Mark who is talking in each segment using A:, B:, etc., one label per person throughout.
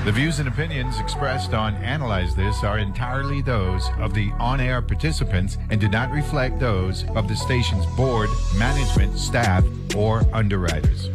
A: The views and opinions expressed on Analyze This are entirely those of the on-air participants and do not reflect those of the station's board, management, staff, or underwriters.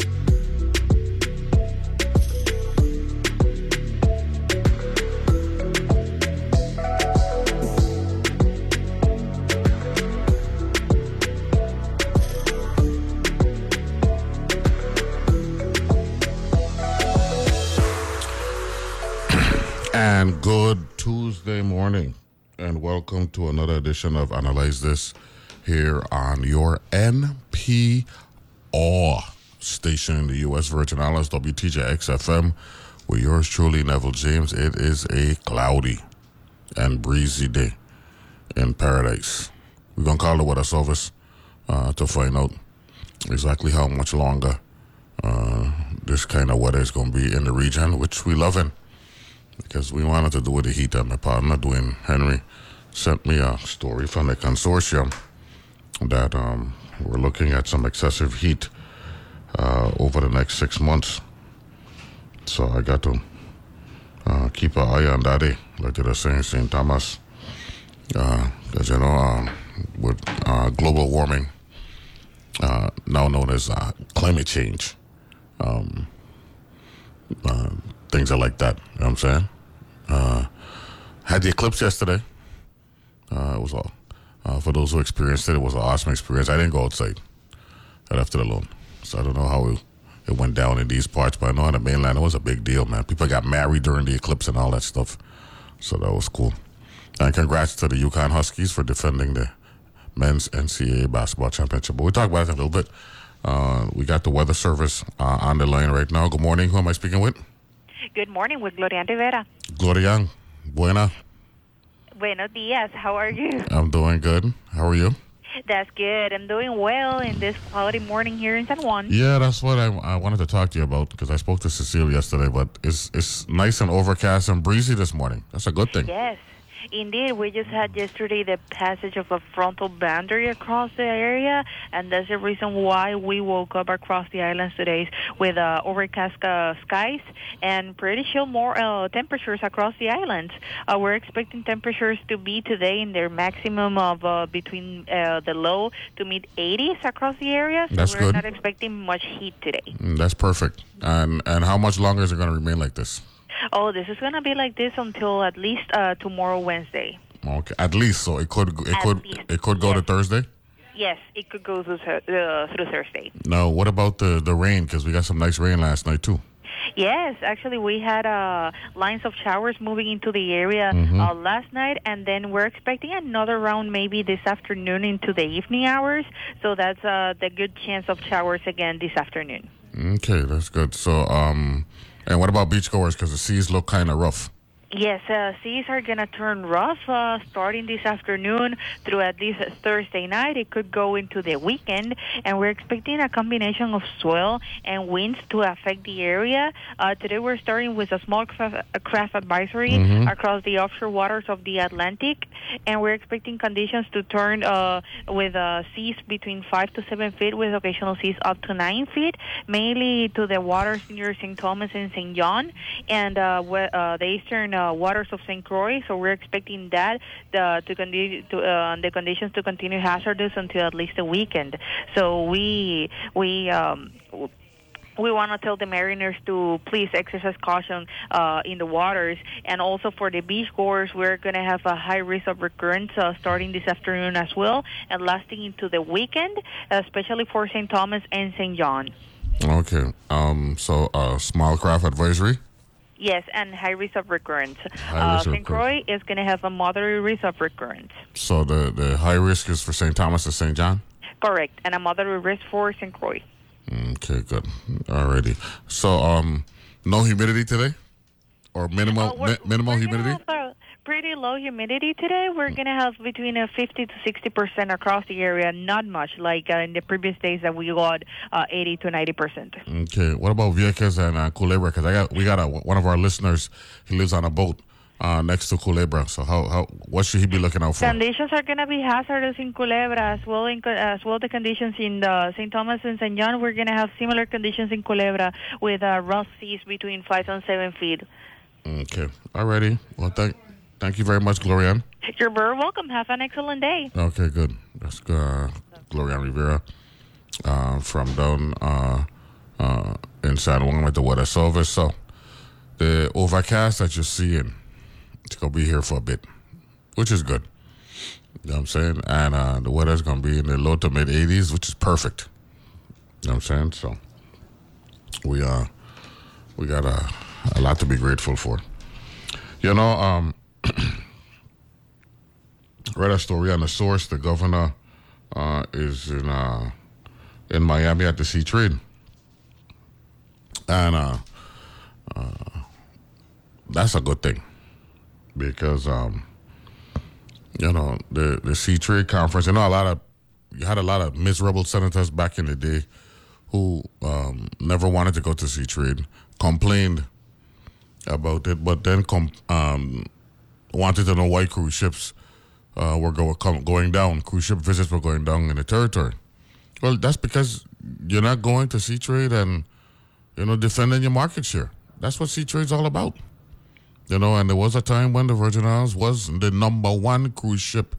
B: And good Tuesday morning, and welcome to another edition of Analyze This here on your NPR station in the U.S. Virgin Islands, WTJX-FM, with yours truly, Neville James. It is a cloudy and breezy day in paradise. We're going to call the weather service to find out exactly how much longer this kind of weather is going to be in the region, which we love in. Because we wanted to do with the heat, and my partner, Dwayne Henry, sent me a story from the consortium that we're looking at some excessive heat over the next 6 months. So I got to keep an eye on that day, like they were saying, St. Thomas. Because, with global warming, now known as climate change, things are like that, you know what I'm saying? Had the eclipse yesterday. It was all, for those who experienced it, it was an awesome experience. I didn't go outside. I left it alone. So I don't know how it went down in these parts, but I know on the mainland it was a big deal, man. People got married during the eclipse and all that stuff. So that was cool. And congrats to the Yukon Huskies for defending the men's NCAA basketball championship. But we'll talk about it in a little bit. We got the weather service on the line right now. Good morning. Who am I speaking with?
C: Good morning with Gloria Rivera.
B: Gloria, buena.
C: Buenos dias. How are you?
B: I'm doing good. How are you?
C: That's good. I'm doing well in this cloudy morning here in San Juan.
B: Yeah, that's what I wanted to talk to you about, because I spoke to Cecile yesterday, but it's nice and overcast and breezy this morning. That's a good thing.
C: Yes. Indeed, we just had yesterday the passage of a frontal boundary across the area, and that's the reason why we woke up across the islands today with overcast skies and pretty chill more temperatures across the islands. We're expecting temperatures to be today in their maximum of between the low to mid 80s across the area, so
B: that's
C: we're
B: good.
C: Not expecting much heat today.
B: That's perfect. And how much longer is it going to remain like this?
C: Oh, this is going to be like this until at least tomorrow, Wednesday.
B: Okay, at least. So it could go
C: Yes.
B: to Thursday?
C: Yes, it could go through Thursday.
B: Now, what about the rain? Because we got some nice rain last night, too.
C: Yes, actually, we had lines of showers moving into the area last night, and then we're expecting another round maybe this afternoon into the evening hours. So that's the good chance of showers again this afternoon.
B: Okay, that's good. So, and what about beachgoers? Because the seas look kind of rough.
C: Yes, seas are going to turn rough starting this afternoon through at least Thursday night. It could go into the weekend, and we're expecting a combination of swell and winds to affect the area. Today we're starting with a small craft advisory across the offshore waters of the Atlantic, and we're expecting conditions to turn with seas between 5 to 7 feet with occasional seas up to 9 feet, mainly to the waters near St. Thomas and St. John, and the eastern waters of St. Croix. So we're expecting that the conditions to continue hazardous until at least the weekend. So we want to tell the mariners to please exercise caution in the waters. And also for the beachgoers, we're going to have a high risk of recurrence starting this afternoon as well and lasting into the weekend, especially for St. Thomas and St. John.
B: Okay. So small craft advisory?
C: Yes, and high risk of recurrence.
B: High risk of
C: St. Croix is going to have a moderate risk of recurrence.
B: So the high risk is for St. Thomas and St. John?
C: Correct, and a moderate risk for St. Croix.
B: Okay, good. Alrighty. So, no humidity today? Or minimal humidity?
C: Have pretty low humidity today. We're going to have between 50 to 60% across the area. Not much like in the previous days that we got 80 to 90%.
B: Okay. What about Vieques and Culebra? Because we got one of our listeners. He lives on a boat next to Culebra. So what should he be looking out for?
C: Conditions are going to be hazardous in Culebra as well. As well, the conditions in the St. Thomas and St. John, we're going to have similar conditions in Culebra with rough seas between 5 and 7 feet.
B: Okay. Alrighty. Well, thank you very much, Glorianne.
C: You're very welcome. Have an excellent day.
B: Okay, good. That's Glorianne Rivera from down in San Juan with the weather service. So the overcast that you're seeing, it's going to be here for a bit, which is good. You know what I'm saying? And the weather's going to be in the low to mid 80s, which is perfect. You know what I'm saying? So we got a lot to be grateful for. You know, read a story on the Source. The governor is in Miami at the Sea Trade, and that's a good thing because you know the Sea Trade Conference. You know, you had a lot of miserable senators back in the day who never wanted to go to Sea Trade, complained about it, but then wanted to know why cruise ships were going down. Cruise ship visits were going down in the territory. Well, that's because you're not going to Sea Trade and, you know, defending your market share. That's what Sea Trade's all about. You know, and there was a time when the Virgin Islands was the number one cruise ship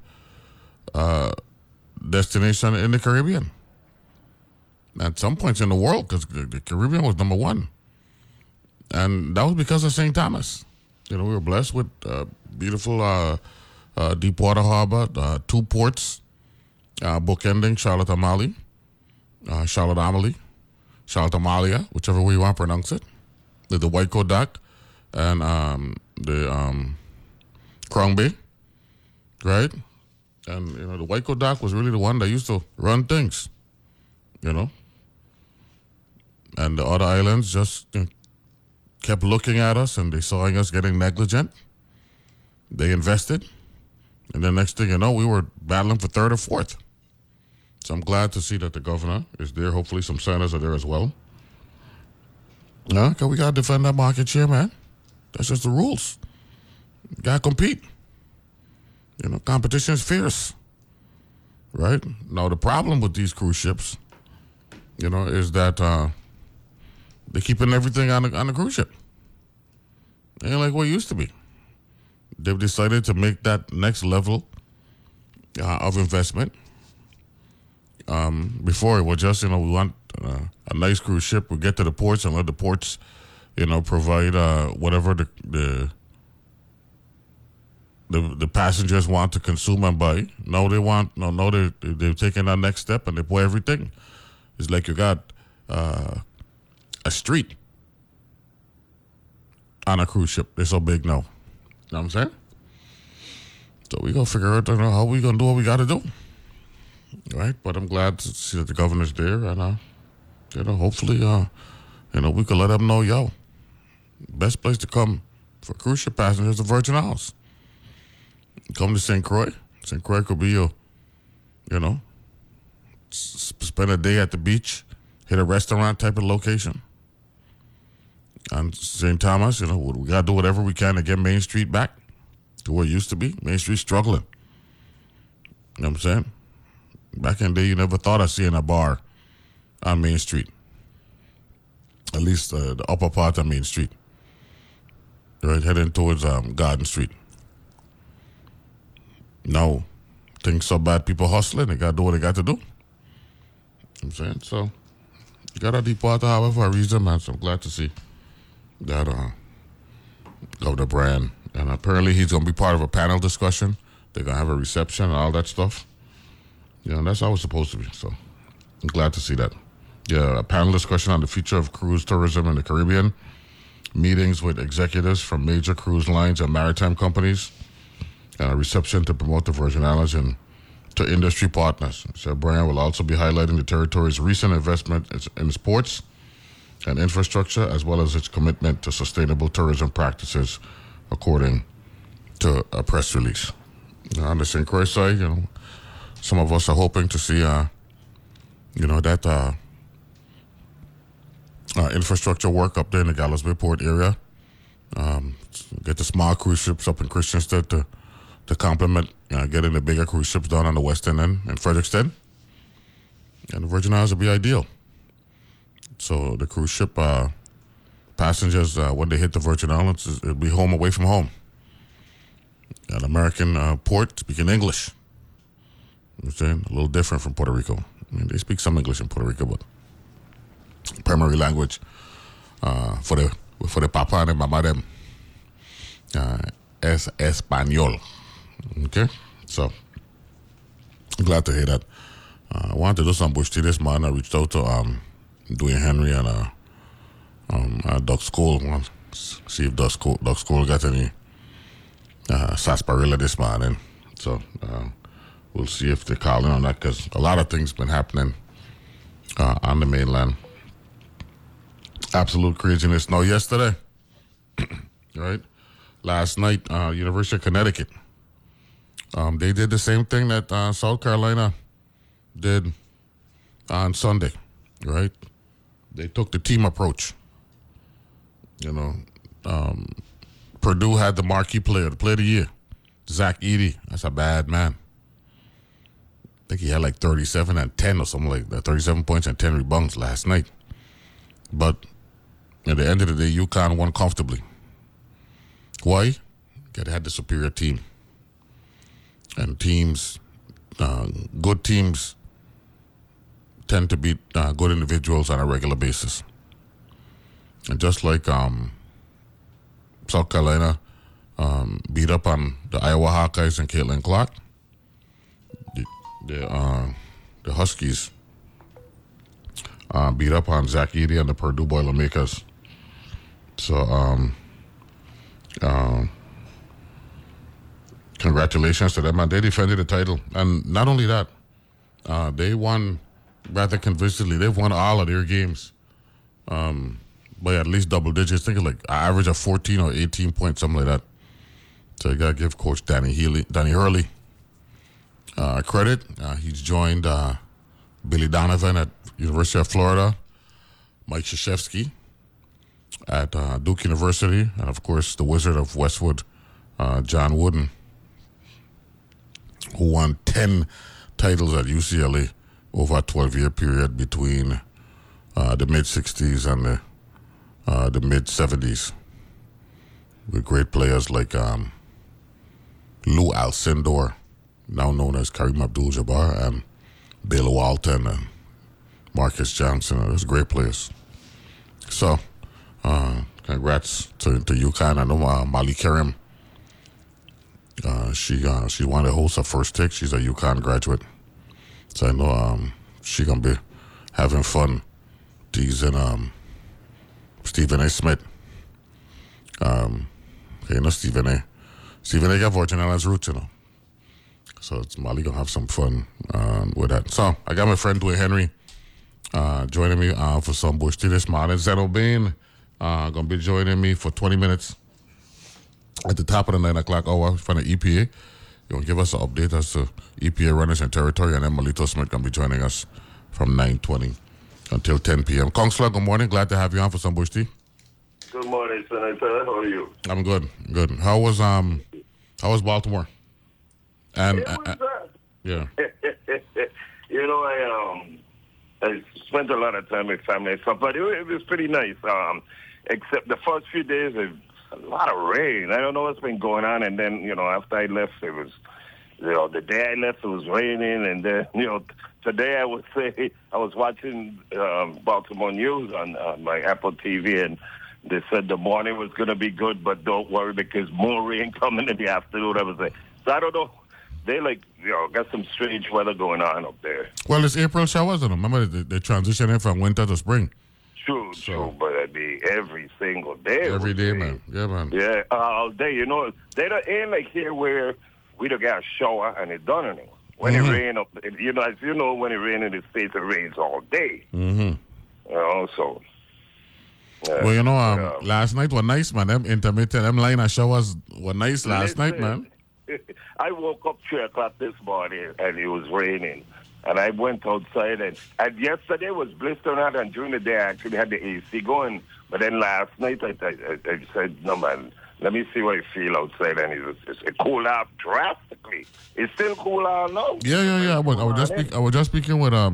B: destination in the Caribbean. At some points in the world, because the Caribbean was number one. And that was because of St. Thomas. You know, we were blessed with beautiful Deepwater Harbor, 2 ports, bookending Charlotte Amalie, Charlotte Amalia, whichever way you want to pronounce it. The Waiko Dock and the Crown Bay, right? And, you know, the Waiko Dock was really the one that used to run things, you know? And the other islands just kept looking at us and they saw us getting negligent. They invested. And the next thing you know, we were battling for third or fourth. So I'm glad to see that the governor is there. Hopefully some senators are there as well. Yeah, because we got to defend that market share, man. That's just the rules. You got to compete. You know, competition is fierce. Right? Now, the problem with these cruise ships, you know, is that they're keeping everything on the cruise ship. It ain't like what it used to be. They've decided to make that next level of investment. Before it was just, you know, we want a nice cruise ship. We get to the ports and let the ports, you know, provide whatever the passengers want to consume and buy. No, they've taken that next step and they buy everything. It's like you got a street on a cruise ship. They're so big now. You know what I'm saying? So we gonna figure out, you know, how we gonna do what we gotta do. Right? But I'm glad to see that the governor's there and you know, hopefully you know, we can let them know, yo, best place to come for cruise ship passengers is the Virgin Islands. Come to St. Croix. St. Croix could be your, you know, spend a day at the beach, hit a restaurant type of location. And St. Thomas, you know, we got to do whatever we can to get Main Street back to where it used to be. Main Street's struggling. You know what I'm saying? Back in the day, you never thought of seeing a bar on Main Street. At least the upper part of Main Street. Right, heading towards Garden Street. No. Things so bad, people hustling. They got to do what they got to do. You know what I'm saying? So, you got a Deepwater Harbor for a reason, man. So I'm glad to see that Governor Brand. And apparently he's going to be part of a panel discussion. They're going to have a reception and all that stuff. You know, that's how it's supposed to be. So I'm glad to see that. Yeah, a panel discussion on the future of cruise tourism in the Caribbean. Meetings with executives from major cruise lines and maritime companies. And a reception to promote the Virgin Islands and to industry partners. So Brand will also be highlighting the territory's recent investment in sports and infrastructure, as well as its commitment to sustainable tourism practices, according to a press release. On the St. Croix side, you know, some of us are hoping to see, you know, that infrastructure work up there in the Gallows Bay Port area. Get the small cruise ships up in Christiansted to complement getting the bigger cruise ships down on the western end in Frederiksted. And the Virgin Islands would be ideal. So the cruise ship passengers, when they hit the Virgin Islands, it'll be home away from home. An American port speaking English. You know what I'm saying? A little different from Puerto Rico. I mean, they speak some English in Puerto Rico, but primary language for the papa and the mama them es español. Okay? So, glad to hear that. I wanted to do some bush tea this morning. I reached out to Dwayne Henry and Doug School. See if Doug School got any sarsaparilla this morning. So we'll see if they call in on that, because a lot of things been happening on the mainland. Absolute craziness. No, yesterday, right? Last night, University of Connecticut. They did the same thing that South Carolina did on Sunday, right? They took the team approach. You know, Purdue had the marquee player, the player of the year, Zach Edey. That's a bad man. I think he had like 37 and 10 or something like that, 37 points and 10 rebounds last night. But at the end of the day, UConn won comfortably. Why? Because they had the superior team. And teams, good teams, tend to beat good individuals on a regular basis. And just like South Carolina beat up on the Iowa Hawkeyes and Caitlin Clark, the Huskies beat up on Zach Edey and the Purdue Boilermakers. So, congratulations to them, and they defended the title. And not only that, they won rather convincingly. They've won all of their games by at least double digits. I think it's like an average of 14 or 18 points, something like that. So you got to give Coach Danny Hurley credit. He's joined Billy Donovan at University of Florida, Mike Krzyzewski at Duke University, and of course the Wizard of Westwood, John Wooden, who won 10 titles at UCLA over a 12-year period between the mid-'60s and the mid-'70s, with great players like Lou Alcindor, now known as Kareem Abdul-Jabbar, and Bill Walton and Marcus Johnson. Those great players. So, congrats to UConn. I know Molly Karim. She wanted to host her first take. She's a UConn graduate. So I know she going to be having fun teasing Stephen A. Smith. You know Stephen A. Stephen A. got Virgin Islands roots, you know. So it's Molly going to have some fun with that. So I got my friend Dwayne Henry joining me for some bush tea this morning. Zeno Bain going to be joining me for 20 minutes at the top of the 9 o'clock hour from the EPA. You're going to give us an update as to EPA runners and territory, and then Melito Smith going to be joining us from 9:20 until 10 p.m. Counselor, good morning. Glad to have you on for some bush tea.
D: Good morning, Senator. How are you?
B: I'm good. Good. How was Baltimore? And
D: it was,
B: yeah.
D: You know, I spent a lot of time with family and stuff, but it was pretty nice. Except the first few days, a lot of rain. I don't know what's been going on. And then, you know, after I left, it was, you know, the day I left, it was raining. And then, you know, today I would say I was watching Baltimore News on my Apple TV, and they said the morning was going to be good, but don't worry because more rain coming in the afternoon. I was like, so I don't know. They got some strange weather going on up there.
B: Well, it's April showers on them. Remember, they're transitioning from winter to spring.
D: True, but it'd be every single day.
B: Every day, man. Yeah, man.
D: Yeah, all day. You know, they don't ain't like here where we don't get a shower and it's done anymore. When it rain up, you know, as you know, when it rain in the States, it rains all day. Mm-hmm. You know, so.
B: Well, you know, last night was nice, man. Them intermittent, them line of showers were nice last night, man.
D: I woke up 3 o'clock this morning and it was raining. And I went outside and yesterday was blistering hot, and during the day I actually had the AC going. But then last night I said, no man, let me see what I feel outside, and it cooled off drastically. It's still cool out now.
B: Yeah. I was just speaking with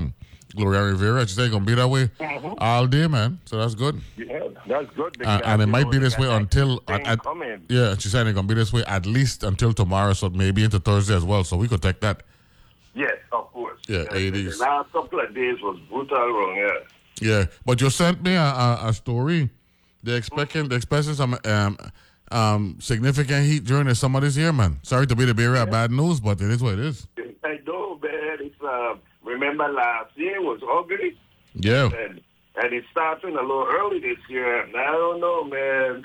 B: Gloria Rivera. She said it's going to be that way all day, man. So that's good.
D: Yeah, that's good.
B: And it might be this way until...
D: yeah,
B: she said it's going to be this way at least until tomorrow, so maybe into Thursday as well. So we could take that.
D: Yes, of course.
B: Yeah, 80s.
D: The last couple of days was brutal wrong, yeah.
B: Yeah, but you sent me a story. They're expecting some significant heat during the summer this year, man. Sorry to be the bearer of bad news, but it is what it is.
D: I know, man. It's remember last year was ugly.
B: Yeah.
D: And it's starting a little early this year. And I don't know, man.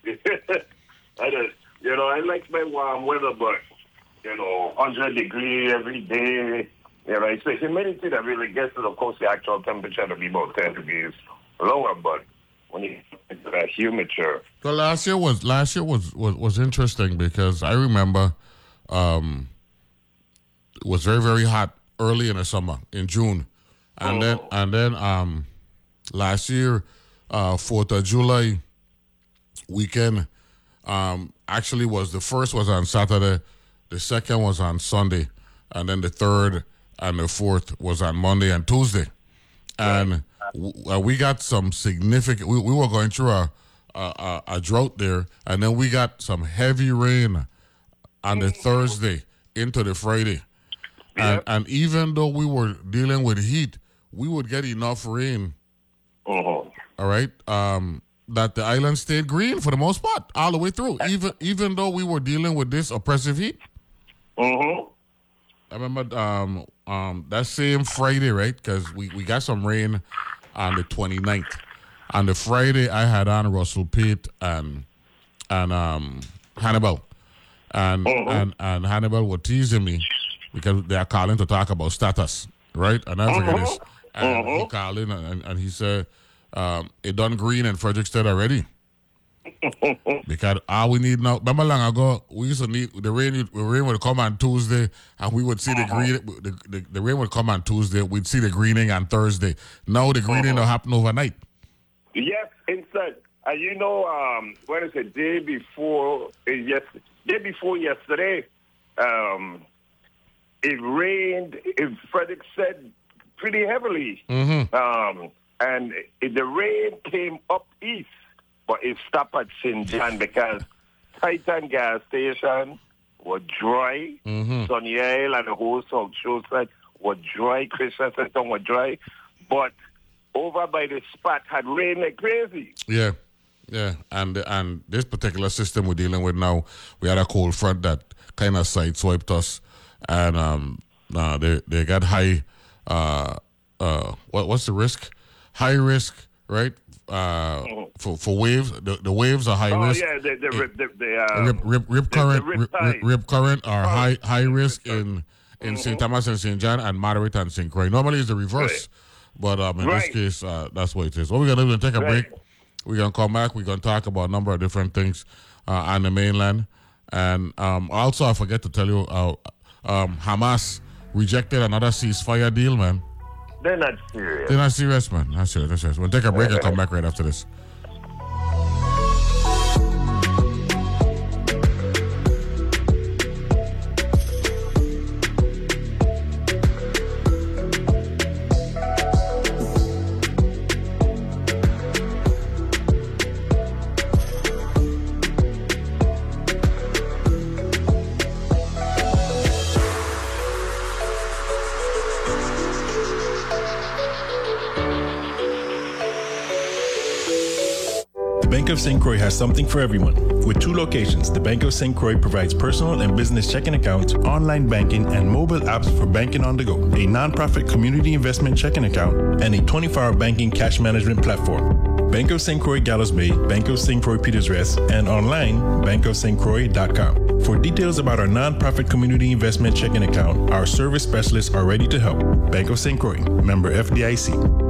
D: I like my warm weather, but 100 degrees every day. It's the humidity that really gets it. Of course, the actual temperature will be about 10 degrees lower, but when you get into that humidity.
B: Well, last year was interesting because I remember it was very, very hot early in the summer in June, and then last year 4th of July weekend actually was the first was on Saturday, the second was on Sunday, and then the third and the fourth was on Monday and Tuesday, and we got some significant. We were going through a drought there, and then we got some heavy rain on the Thursday into the Friday, and even though we were dealing with heat, we would get enough rain. All right, that the island stayed green for the most part all the way through, even though we were dealing with this oppressive heat. I remember that same Friday, right? Because we got some rain on the 29th. On the Friday, I had on Russell Pate and Hannibal. And Hannibal was teasing me because they are calling to talk about status, right? And I forget this. And he called in and he said, it done green in Frederickstead already. Because all we need now, remember long ago, we used to need the rain would come on Tuesday and we would see the green. The rain would come on Tuesday, we'd see the greening on Thursday. Now the greening will happen overnight.
D: Yes, instead. When it's the day before yesterday, it rained in Frederickstead pretty heavily. And the rain came up east. But it stopped at St. John because Titan gas station was dry. Sunny Isle and the whole South Shore was dry. Christmas town was dry. But over by the spot had rained like crazy.
B: Yeah. And this particular system we're dealing with now, we had a cold front that kind of sideswiped us. And they got high, what's the risk? High risk, right? For waves, the waves are high risk.
D: Oh yeah,
B: rip current are high risk in St. Thomas and St. John, and moderate and St. Croix. Normally it's the reverse, but in this case, that's what it is. What we're gonna do is take a break. We're gonna come back. We're gonna talk about a number of different things on the mainland, and also I forget to tell you, Hamas rejected another ceasefire deal, man.
D: They're not serious.
B: They're not serious, man. Not serious. We'll take a break and come back right after this.
E: Bank of St. Croix has something for everyone. With 2 locations, the Bank of St. Croix provides personal and business checking accounts, online banking, and mobile apps for banking on the go, a nonprofit community investment checking account, and a 24-hour banking cash management platform. Bank of St. Croix Gallows Bay, Bank of St. Croix Peters Rest, and online, bankofstcroix.com. For details about our nonprofit community investment checking account, our service specialists are ready to help. Bank of St. Croix, member FDIC.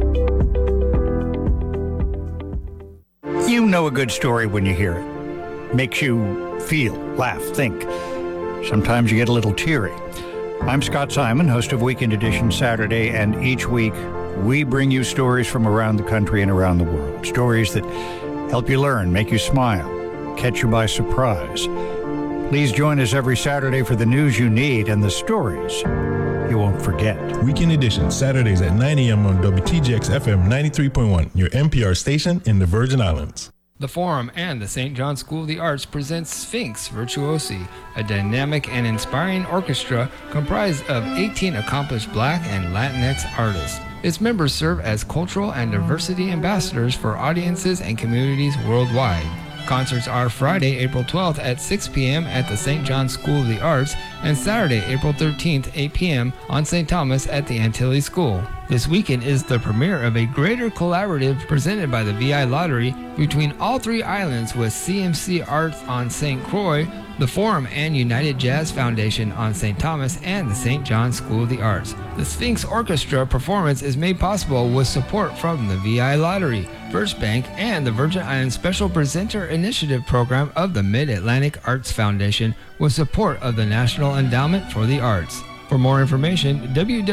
F: You know a good story when you hear it. Makes you feel, laugh, think. Sometimes you get a little teary. I'm Scott Simon, host of Weekend Edition Saturday, and each week we bring you stories from around the country and around the world. Stories that help you learn, make you smile, catch you by surprise. Please join us every Saturday for the news you need and the stories you won't forget.
E: Weekend edition, Saturdays at 9 a.m. on WTJX FM 93.1, your NPR station in the Virgin Islands.
G: The Forum and the St. John School of the Arts presents Sphinx Virtuosi, a dynamic and inspiring orchestra comprised of 18 accomplished Black and Latinx artists. Its members serve as cultural and diversity ambassadors for audiences and communities worldwide. Concerts are Friday, April 12th at 6 p.m. at the St. John School of the Arts and Saturday, April 13th, 8 p.m. on St. Thomas at the Antilles School. This weekend is the premiere of a greater collaborative presented by the VI Lottery between all three islands with CMC Arts on St. Croix, the Forum and United Jazz Foundation on St. Thomas, and the St. John School of the Arts. The Sphinx Orchestra performance is made possible with support from the VI Lottery, First Bank, and the Virgin Islands Special Presenter Initiative Program of the Mid-Atlantic Arts Foundation with support of the National Endowment for the Arts. For more information,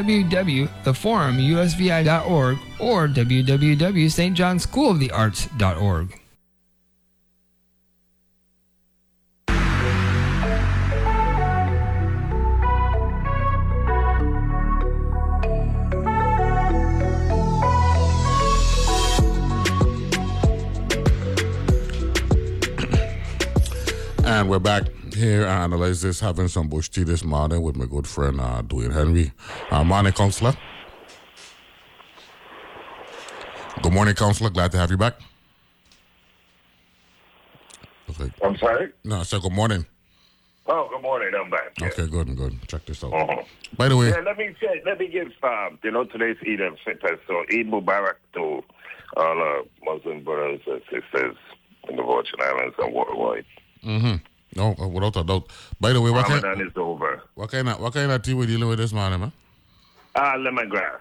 G: www.theforumusvi.org or www.stjohnschoolofthearts.org.
B: And we're back here and analyze this, having some bush tea this morning with my good friend Dwayne Henry. Morning, Councillor. Good morning, Councillor. Glad to have you back. Okay.
D: I'm sorry?
B: No, I said good morning.
D: Oh, good morning. I'm back. Yeah.
B: Okay, good. Check this out.
D: Uh-huh.
B: By the way,
D: Yeah, let me give, today's Eid al-Fitr, so Eid Mubarak to all Muslim brothers and sisters in the Virgin Islands and worldwide.
B: mm-hmm. No, without a doubt. By the way,
D: Ramadan is over.
B: What kind of tea we dealing with this morning, man?
D: Lemongrass.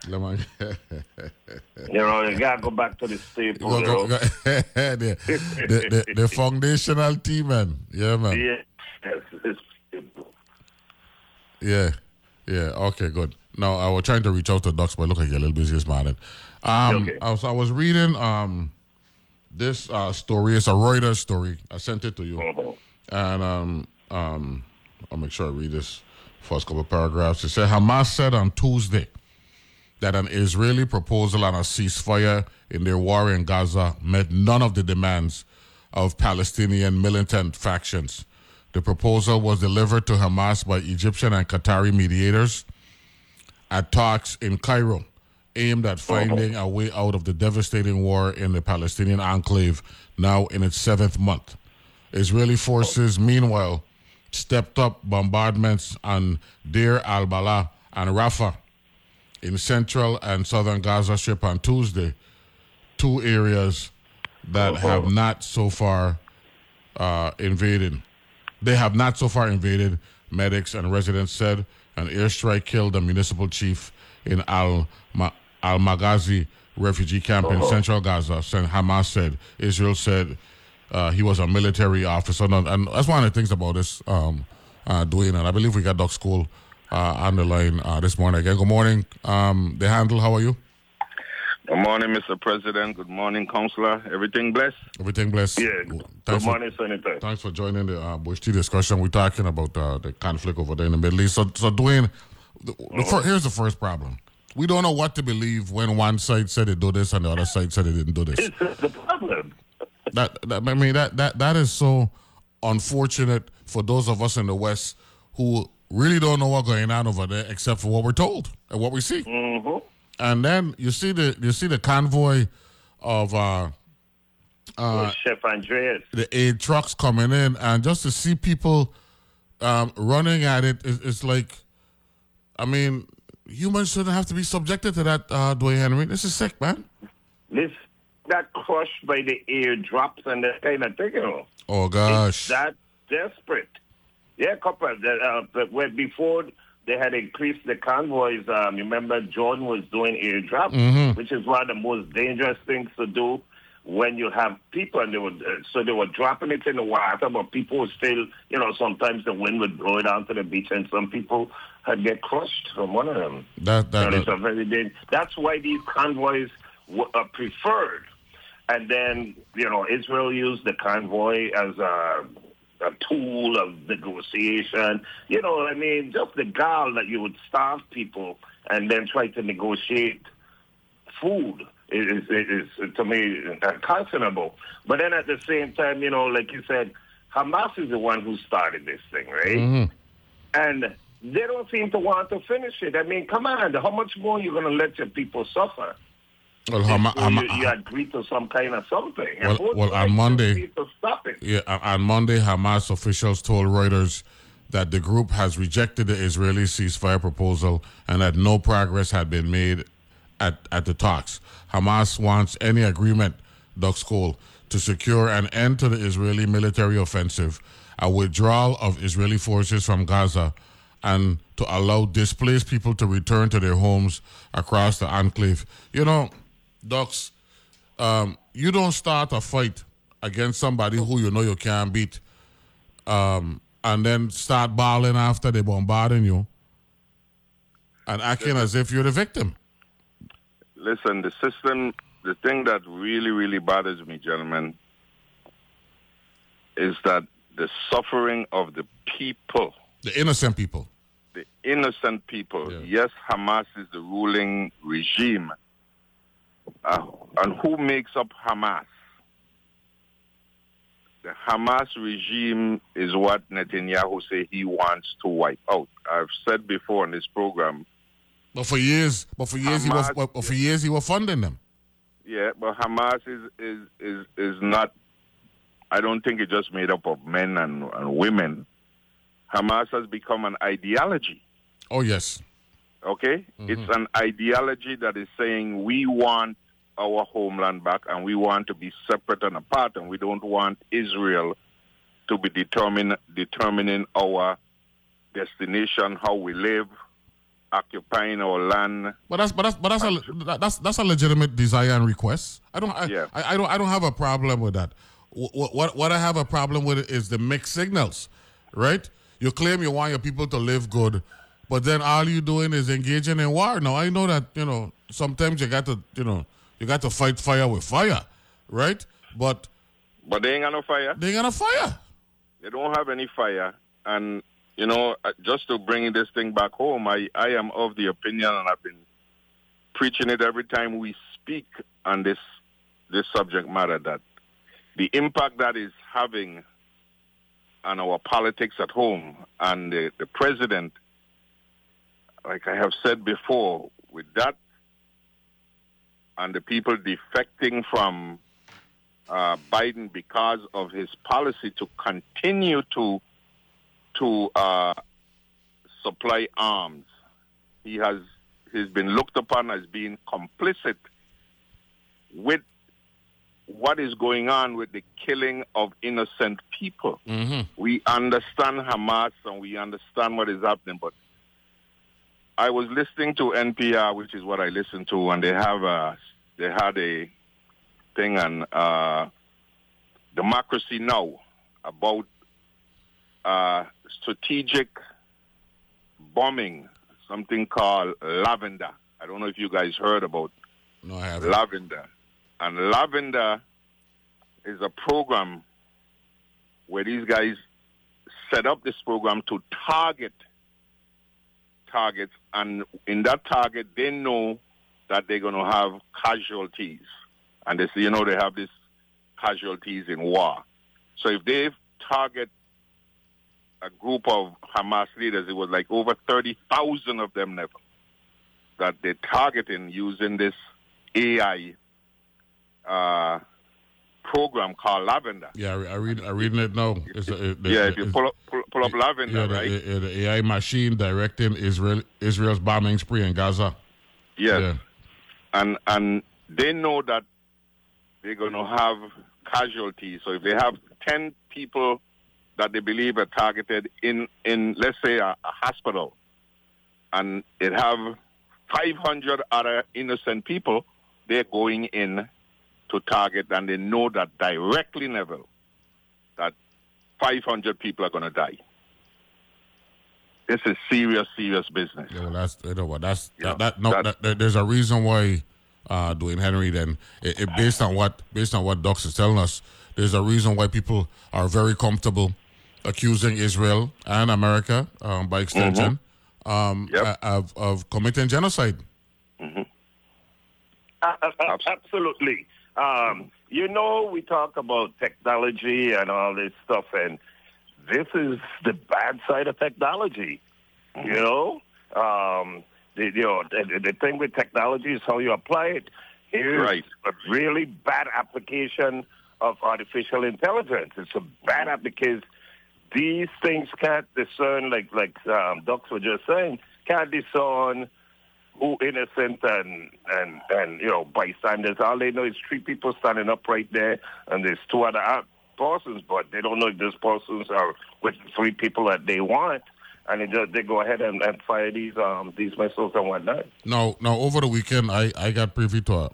D: You gotta go back to the staple.
B: The foundational tea, man. Yeah, man. Yeah. Okay, good. No, I was trying to reach out to Ducks, but look like you're a little busy this morning.
D: Okay.
B: I was reading this story. It's a Reuters story. I sent it to you.
D: Uh-huh.
B: And I'll make sure I read this first couple of paragraphs. It said Hamas said on Tuesday that an Israeli proposal on a ceasefire in their war in Gaza met none of the demands of Palestinian militant factions. The proposal was delivered to Hamas by Egyptian and Qatari mediators at talks in Cairo, aimed at finding a way out of the devastating war in the Palestinian enclave, now in its 7th month. Israeli forces, meanwhile, stepped up bombardments on Deir al-Balah and Rafah in central and southern Gaza Strip on Tuesday, two areas that have not so far invaded. They have not so far invaded, medics and residents said. An airstrike killed a municipal chief in Al-Maghazi refugee camp in central Gaza. Hamas said. Israel said he was a military officer. And that's one of the things about this, Dwayne. And I believe we got Doc School on the line this morning. Again, good morning. The handle, how are you?
D: Good morning, Mr. President. Good morning, Councillor. Everything blessed?
B: Everything blessed.
D: Yeah. Good morning, Senator.
B: Thanks for joining the Bush Tea discussion. We're talking about the conflict over there in the Middle East. So Dwayne, here's the first problem. We don't know what to believe when one side said it do this and the other side said it didn't do this.
D: It's the problem.
B: That is so unfortunate for those of us in the West who really don't know what's going on over there except for what we're told and what we see.
D: Mm-hmm.
B: And then you see the convoy of
D: Chef Andreas,
B: the aid trucks coming in, and just to see people running at it, it's like, I mean, humans shouldn't have to be subjected to that, Dwayne Henry. This is sick, man.
D: This got crushed by the airdrops and that kind of thing, you know.
B: Oh gosh,
D: it's that desperate. Yeah, couple. Where before they had increased the convoys. Remember, Jordan was doing airdrops, which is one of the most dangerous things to do when you have people, and they were dropping it in the water, but people were still, sometimes the wind would blow it onto the beach, and some people had get crushed from one of them. It's a very dangerous. That's why these convoys are preferred. And then, Israel used the convoy as a tool of negotiation. You know, I mean, just the gall that you would starve people and then try to negotiate food is to me, unconscionable. But then at the same time, you know, like you said, Hamas is the one who started this thing, right?
B: Mm-hmm.
D: And they don't seem to want to finish it. I mean, come on, how much more are you going to let your people suffer?
B: Well,
D: you agree to some kind of something.
B: Well, on Monday,
D: need to stop it.
B: Yeah, on Monday, Hamas officials told Reuters that the group has rejected the Israeli ceasefire proposal and that no progress had been made at the talks. Hamas wants any agreement, Doug Scholl, to secure an end to the Israeli military offensive, a withdrawal of Israeli forces from Gaza, and to allow displaced people to return to their homes across the enclave. You know, Docs, you don't start a fight against somebody who you know you can't beat and then start bawling after they bombarding you and acting as if you're the victim.
H: Listen, the system, the thing that really, really bothers me, gentlemen, is that the suffering of the people.
B: The innocent people.
H: The innocent people. Yeah. Yes, Hamas is the ruling regime. And who makes up Hamas? The Hamas regime is what Netanyahu say he wants to wipe out. I've said before in this program.
B: But for years, Hamas, he was funding them.
H: Yeah, but Hamas is not. I don't think it's just made up of men and women. Hamas has become an ideology.
B: Oh yes.
H: Okay? Mm-hmm. It's an ideology that is saying we want our homeland back and we want to be separate and apart and we don't want Israel to be determining our destination, how we live, occupying our land.
B: But that's a legitimate desire and request. I don't have a problem with that. What I have a problem with is the mixed signals, right? You claim you want your people to live good, but then all you doing is engaging in war. Now I know that, sometimes you got to fight fire with fire, right? But
H: they ain't got no fire.
B: They ain't got no fire.
H: They don't have any fire. And, just to bring this thing back home, I am of the opinion, and I've been preaching it every time we speak on this subject matter, that the impact that is having on our politics at home and the president, like I have said before, with that and the people defecting from Biden because of his policy to continue to supply arms. He's been looked upon as being complicit with what is going on with the killing of innocent people.
B: Mm-hmm.
H: We understand Hamas and we understand what is happening, but I was listening to NPR, which is what I listen to, and they had a thing on Democracy Now! About strategic bombing, something called Lavender. I don't know if you guys heard about Lavender. And Lavender is a program where these guys set up this program to target targets, and in that target, they know that they're going to have casualties. And they say, they have these casualties in war. So if they target a group of Hamas leaders, it was like over 30,000 of them, Neville, that they're targeting using this AI program called Lavender.
B: Yeah, I'm reading it now.
H: If you pull up Lavender, right?
B: The AI machine directing Israel's bombing spree in Gaza.
H: Yes. Yeah. And they know that they're going to have casualties. So if they have 10 people that they believe are targeted in let's say, a hospital, and it have 500 other innocent people, they're going in to target, and they know that directly, Neville, that 500 people are going to die. This is serious business.
B: Yeah, well, there's a reason why, Dwayne Henry. Then, based on what Docs is telling us, there's a reason why people are very comfortable accusing Israel and America, by extension, of committing genocide.
D: Absolutely. We talk about technology and all this stuff, and this is the bad side of technology. The thing with technology is how you apply it. Here's a really bad application of artificial intelligence. It's a bad app because these things can't discern, like Docs were just saying, can't discern who innocent and bystanders. All they know is 3 people standing up right there, and there's 2 other persons, but they don't know if those persons are with 3 people that they want, and they go ahead and fire these missiles and whatnot.
B: Now, over the weekend, I got privy to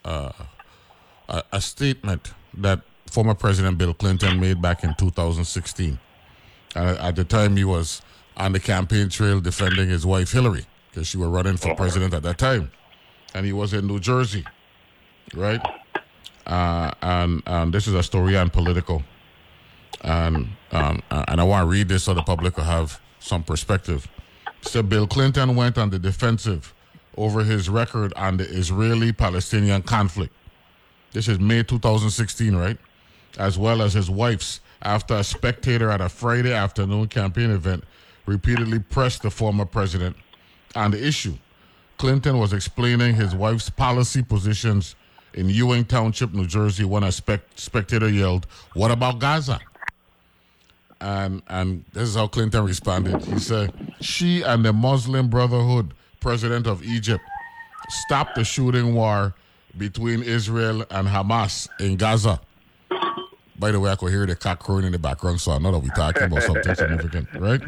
B: a statement that former President Bill Clinton made back in 2016. At the time, he was on the campaign trail defending his wife Hillary, because she was running for president at that time, and he was in New Jersey, right? And this is a story on Politico, and I want to read this so the public will have some perspective. So Bill Clinton went on the defensive over his record on the Israeli-Palestinian conflict. This is May 2016, right? As well as his wife's, after a spectator at a Friday afternoon campaign event repeatedly pressed the former president on the issue. Clinton was explaining his wife's policy positions in Ewing Township, New Jersey, when a spectator yelled, "What about Gaza?" And this is how Clinton responded. He said, "She and the Muslim Brotherhood, president of Egypt, stopped the shooting war between Israel and Hamas in Gaza." By the way, I could hear the cock crowing in the background, so I know that we're talking about something significant, right?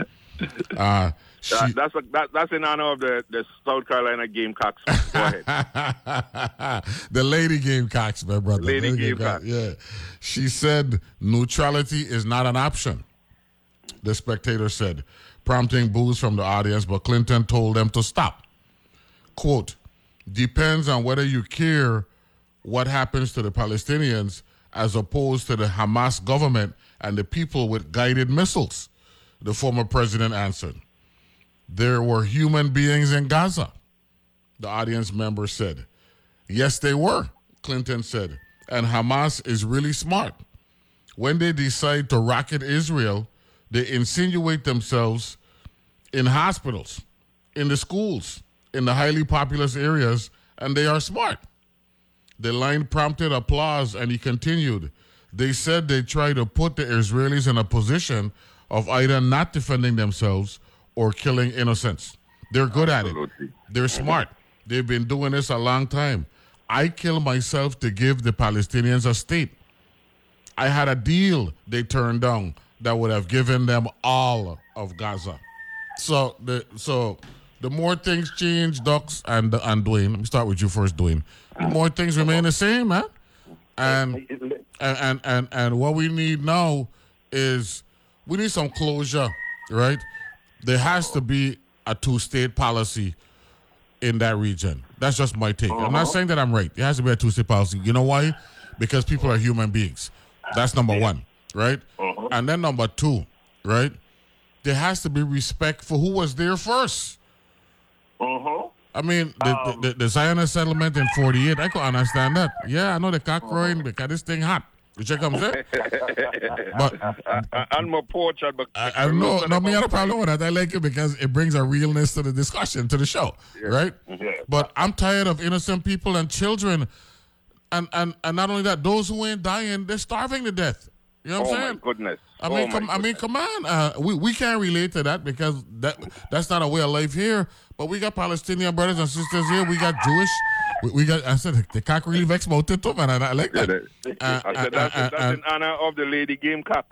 H: That's in honor of the South Carolina Gamecocks. Go ahead.
B: The Lady Gamecocks, my brother.
H: Lady Gamecocks.
B: Yeah. She said neutrality is not an option, the spectator said, prompting boos from the audience, but Clinton told them to stop. Quote, "Depends on whether you care what happens to the Palestinians as opposed to the Hamas government and the people with guided missiles," the former president answered. "There were human beings in Gaza," the audience member said. "Yes, they were," Clinton said. "And Hamas is really smart. When they decide to rocket Israel, they insinuate themselves in hospitals, in the schools, in the highly populous areas, and they are smart." The line prompted applause, and he continued, "They said they try to put the Israelis in a position of either not defending themselves or killing innocents. They're good at it. They're smart. They've been doing this a long time. I killed myself to give the Palestinians a state. I had a deal they turned down that would have given them all of Gaza." So the more things change, Docs and Dwayne, let me start with you first, Dwayne. The more things remain the same, man. And what we need now is we need some closure, right? There has to be a 2-state policy in that region. That's just my take. I'm not saying that I'm right. There has to be a 2-state policy. You know why? Because people are human beings. That's number one, right? And then number 2, right? There has to be respect for who was there first. I mean, the Zionist settlement in 48, I could understand that. Yeah, I know the cock crowing because this thing hot. You check what I'm saying? But
H: on my porch,
B: I know. No, me have a problem with that. I like it because it brings a realness to the discussion, to the show, right? But I'm tired of innocent people and children, and not only that, those who ain't dying, they're starving to death. You know what I'm saying?
H: Oh my goodness!
B: I mean, come on. We can't relate to that because that's not a way of life here. But we got Palestinian brothers and sisters here. We got Jewish. We got. I said the cock really vexed about it too, man. And I like that.
H: I said that's in honor of the Lady Gamecock.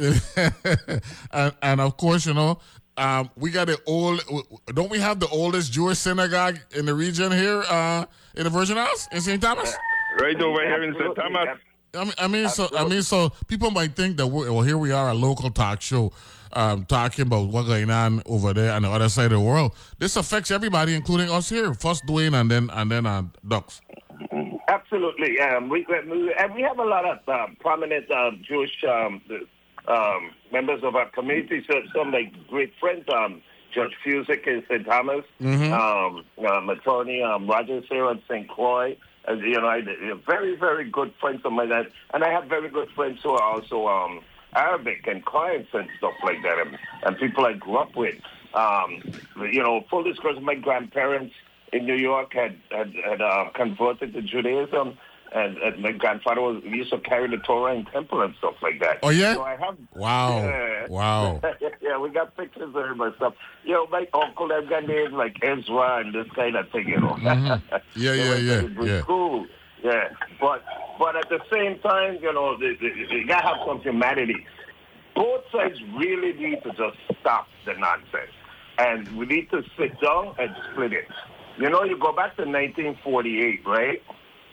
B: and of course, we got the old. Don't we have the oldest Jewish synagogue in the region here in the Virgin Islands in St. Thomas?
H: Right over here in St. Thomas.
B: I mean, so people might think that here we are, a local talk show, talking about what's going on over there on the other side of the world. This affects everybody, including us here. First Dwayne, and then Ducks.
D: Absolutely. We have a lot of prominent Jewish members of our community. So some of my great friends, Judge Fusick in St. Thomas, Matoni, Roger Sarah in St. Croix. Very, very good friends of mine. And I have very good friends who are also Arabic and clients and stuff like that, and people I grew up with. Full disclosure, my grandparents in New York had converted to Judaism, and my grandfather used to carry the Torah in temple and stuff like that.
B: Oh, yeah?
D: So I have...
B: Wow. Wow.
D: Yeah, we got pictures of him and stuff. My uncle, I've got names like Ezra and this kind of thing,
B: Mm-hmm. Yeah.
D: It was cool. Yeah. But at the same time, you got to have some humanity. Both sides really need to just stop the nonsense. And we need to sit down and split it. You go back to 1948, right?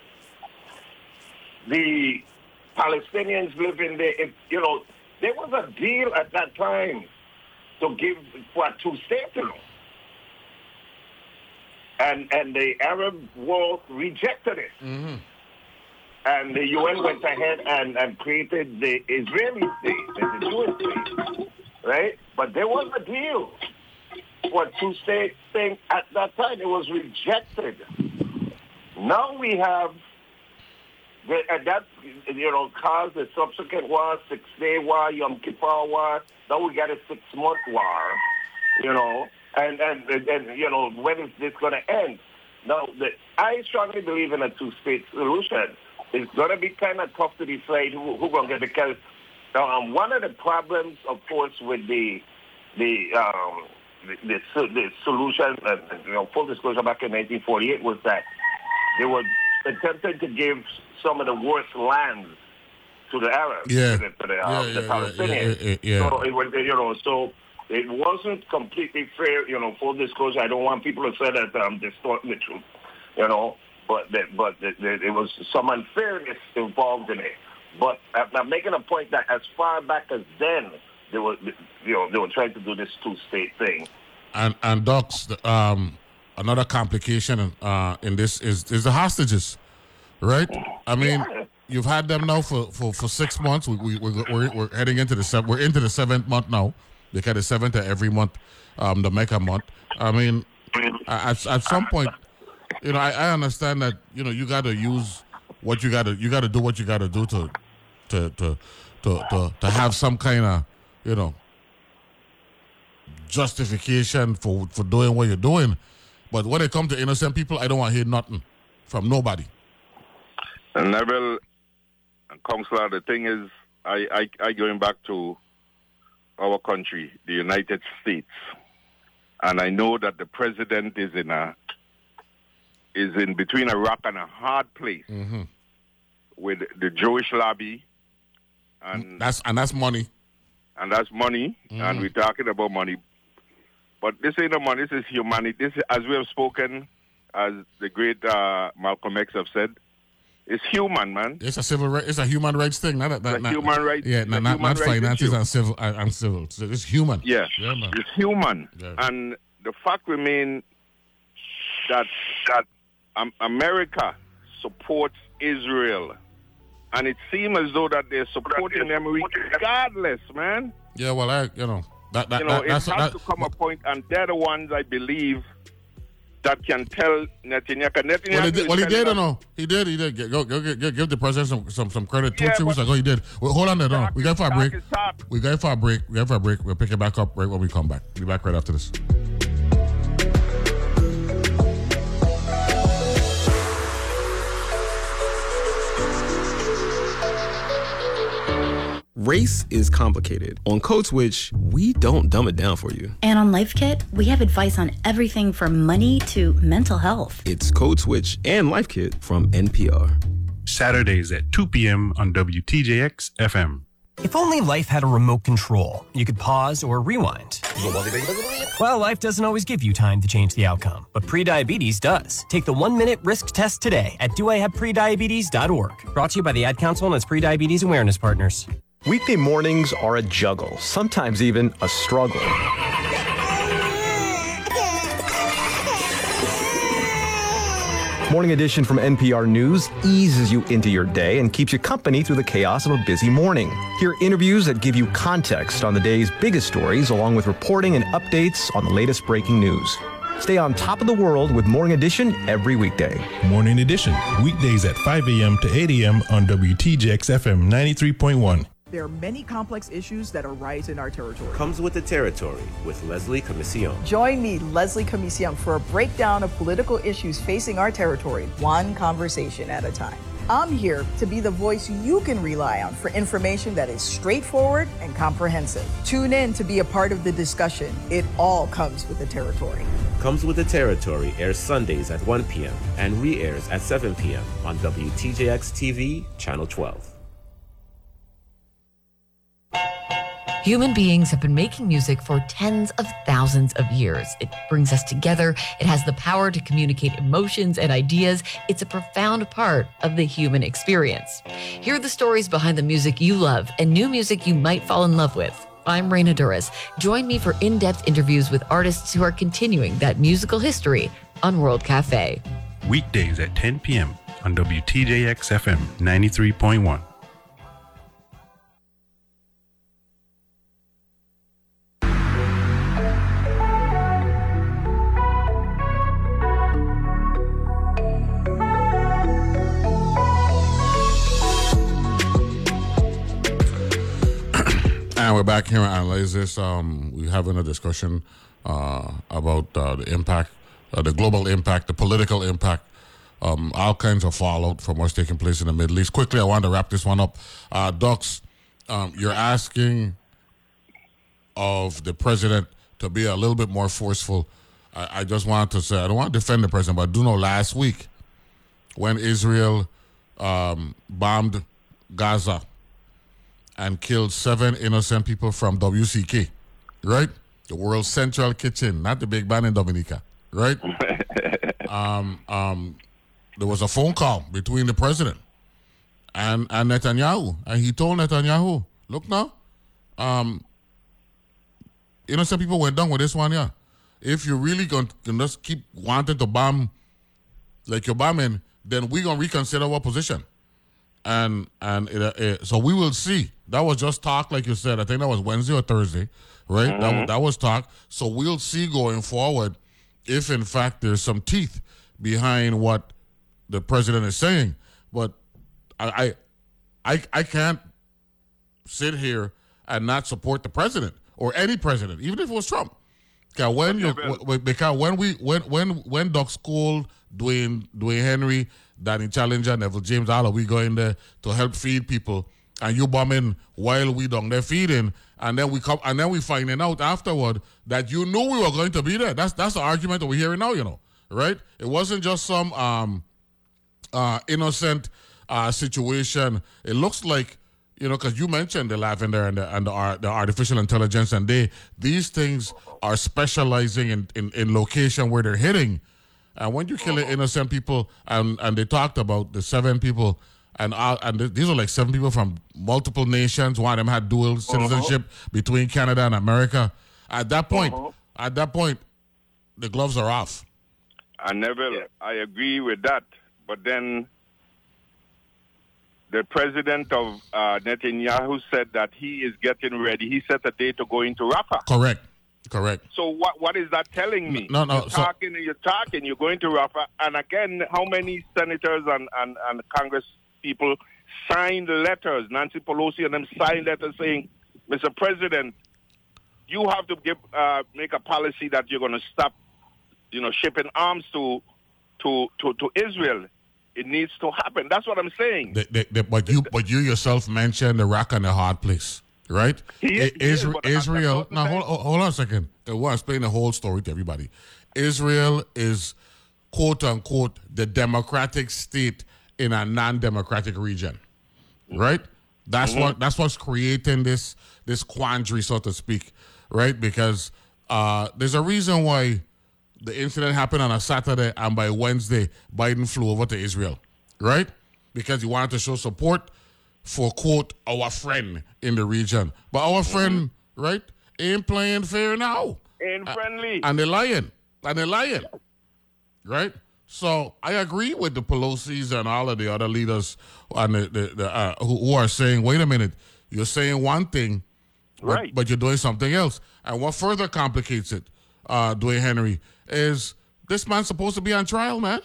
D: The Palestinians living there, there was a deal at that time to give for a two-state, And the Arab world rejected it. Mm-hmm. And the UN went ahead and created the Israeli state, the Jewish state, right? But there was a deal for a two-state thing at that time. It was rejected. Now we have, and that, caused the subsequent war, 6-day war, Yom Kippur war. Now we got a 6-month war, and when is this going to end? Now, I strongly believe in a two-state solution. It's going to be kind of tough to decide who going to get, because one of the problems, of course, with the solution, full disclosure, back in 1948 was that they were attempting to give some of the worst lands to the Arabs, to the Palestinians. So it was, so it wasn't completely fair. Full disclosure, I don't want people to say that I'm distorting the truth. But there was some unfairness involved in it. But I'm making a point that as far back as then, they were trying to do this two-state thing.
B: And Docs, another complication in this is the hostages, right? I mean, you've had them now for 6 months. We're heading into the 7th month now. They get the 7th of every month, the Mecca month. I mean, at some point, I understand that you got to use what you got to do what you got to do to have some kind of justification for doing what you're doing. But when it comes to innocent people, I don't want to hear nothing from nobody.
H: And Neville and Counselor, the thing is, I going back to our country, the United States, and I know that the president is in between a rock and a hard place with the Jewish lobby, and
B: that's money,
H: and we're talking about money. But this ain't no money. This is humanity. This, as we have spoken, as the great Malcolm X have said, it's human, man.
B: It's a human rights thing. Not
H: human rights.
B: Yeah, not finances and civil. So it's human.
H: Yeah, it's human. Yeah. And the fact remains that America supports Israel, and it seems as though that they're supporting them regardless, man.
B: Yeah, well, it has to
H: come a point, and they're the ones I believe that can tell Netanyahu.
B: Well, he did or no? He did. Give the president some credit. 2 weeks ago, he did. Well, hold on there, no. We got for a break. We'll pick it back up right when we come back. We'll be back right after this.
I: Race is complicated. On Code Switch, we don't dumb it down for you.
J: And on Life Kit, we have advice on everything from money to mental health.
I: It's Code Switch and Life Kit from NPR.
K: Saturdays at 2 p.m. on WTJX FM.
L: If only life had a remote control, you could pause or rewind. Well, life doesn't always give you time to change the outcome, but prediabetes does. Take the 1-minute risk test today at doihaveprediabetes.org. Brought to you by the Ad Council and its prediabetes awareness partners.
M: Weekday mornings are a juggle, sometimes even a struggle. Morning Edition from NPR News eases you into your day and keeps you company through the chaos of a busy morning. Hear interviews that give you context on the day's biggest stories, along with reporting and updates on the latest breaking news. Stay on top of the world with Morning Edition every weekday.
E: Morning Edition, weekdays at 5 a.m. to 8 a.m. on WTJX FM 93.1.
N: There are many complex issues that arise in our territory.
O: Comes with the territory with Leslie Commission.
N: Join me, Leslie Commission, for a breakdown of political issues facing our territory, one conversation at a time. I'm here to be the voice you can rely on for information that is straightforward and comprehensive. Tune in to be a part of the discussion. It all comes with the territory.
O: Comes with the Territory airs Sundays at 1 p.m. and re-airs at 7 p.m. on WTJX TV, Channel 12.
P: Human beings have been making music for tens of thousands of years. It brings us together. It has the power to communicate emotions and ideas. It's a profound part of the human experience. Hear the stories behind the music you love and new music you might fall in love with. I'm Reina Duras. Join me for in-depth interviews with artists who are continuing that musical history on World Cafe.
K: Weekdays at 10 p.m. on WTJX FM 93.1.
B: And we're back here to analyze this. We're having a discussion about the impact, the global impact, the political impact, all kinds of fallout from what's taking place in the Middle East. Quickly, I want to wrap this one up. Dux, you're asking of the president to be a little bit more forceful. I just wanted to say, I don't want to defend the president, but I do know last week when Israel bombed Gaza and killed 7 innocent people from WCK, right? The World Central Kitchen, not the big band in Dominica, right? There was a phone call between the president and Netanyahu, and he told Netanyahu, look now, innocent people went down with this one, yeah. If you really can just keep wanting to bomb like you're bombing, then we're going to reconsider our position. And so we will see. That was just talk, like you said. I think that was Wednesday or Thursday, right? Mm-hmm. That was talk. So we'll see going forward if, in fact, there's some teeth behind what the president is saying. But I can't sit here and not support the president or any president, even if it was Trump. Because when Doc School, Dwayne Henry, Danny Challenger, Neville James, all of we go in there to help feed people, and you bombing while we down there feeding, and then we come and then we finding out afterward that you knew we were going to be there. That's the argument that we're hearing now, right? It wasn't just some innocent situation. It looks like, because you mentioned the lavender and the artificial intelligence, and these things are specializing in location where they're hitting. And when you kill innocent people, and they talked about the 7 people, and these are like 7 people from multiple nations. One of them had dual citizenship between Canada and America. At that point, the gloves are off.
H: I agree with that. But then the president of Netanyahu said that he is getting ready. He set a date to go into Rafah.
B: Correct.
H: So what is that telling me?
B: No.
H: You're talking, you're going to Rafah. And again, how many senators and Congress people signed letters, Nancy Pelosi and them signed letters saying, Mr. President, you have to make a policy that you're going to stop, shipping arms to Israel. It needs to happen. That's what I'm saying.
B: But you yourself mentioned the rock and the hard place. Right? Israel. Now, hold on a second. I want to explain the whole story to everybody. Israel is, quote unquote, the democratic state in a non-democratic region. Right? That's what's creating this quandary, so to speak. Right? Because there's a reason why the incident happened on a Saturday, and by Wednesday, Biden flew over to Israel. Right? Because he wanted to show support for, quote, our friend in the region. But our friend, right, ain't playing fair now.
H: Ain't friendly.
B: And they're lying. Right? So I agree with the Pelosi's and all of the other leaders and who are saying, wait a minute, you're saying one thing,
H: right,
B: but you're doing something else. And what further complicates it, Dwayne Henry, is this man's supposed to be on trial, man.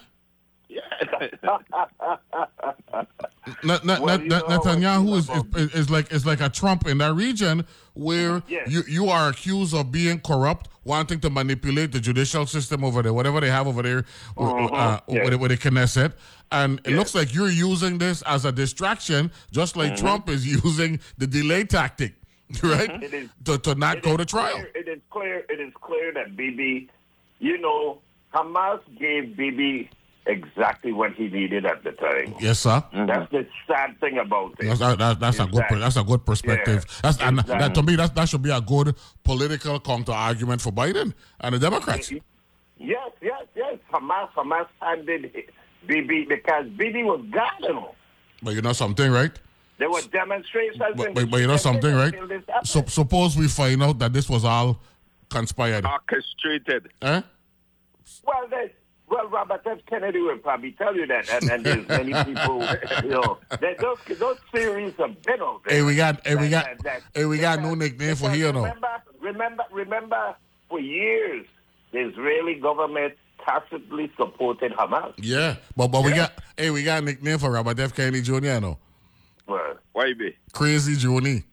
B: Netanyahu is like a Trump in that region where you are accused of being corrupt, wanting to manipulate the judicial system over there, whatever they have over there with the Knesset. And it looks like you're using this as a distraction, just like Trump is using the delay tactic, right? To not go to trial.
D: It is clear that Bibi, Hamas gave Bibi exactly what he needed at the time.
B: Yes, sir.
D: That's the sad thing about it.
B: That's a good perspective. Yeah. To me, that should be a good political counter argument for Biden and the Democrats.
D: Yes. Hamas handed Bibi because Bibi was God.
B: But you know something, right?
D: There were demonstrations.
B: But you know something, right? So suppose we find out that this was all conspired,
H: orchestrated.
D: Well, Robert F. Kennedy will probably tell you that, and there's many people, those theories have been out there.
B: We got no nickname for here, no.
D: Remember, for years, the Israeli government tacitly supported Hamas.
B: Yeah, but we got a nickname for Robert F. Kennedy Jr., no.
D: Well,
H: why be
B: Crazy Juni?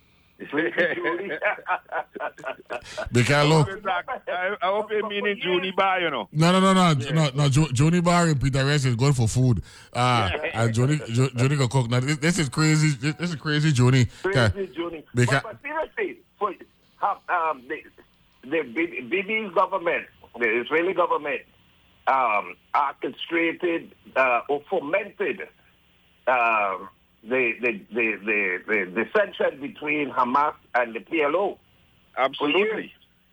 B: Because look,
H: I hope you mean Juni Bar,
B: No. Juni Bar in Peter Rest is good for food. And Juni can cook. Now this is crazy. This is crazy, Juni.
D: Crazy Juni. But seriously, for the Bibi's government, the Israeli government, orchestrated or fomented the dissension between Hamas and the PLO.
H: Absolutely.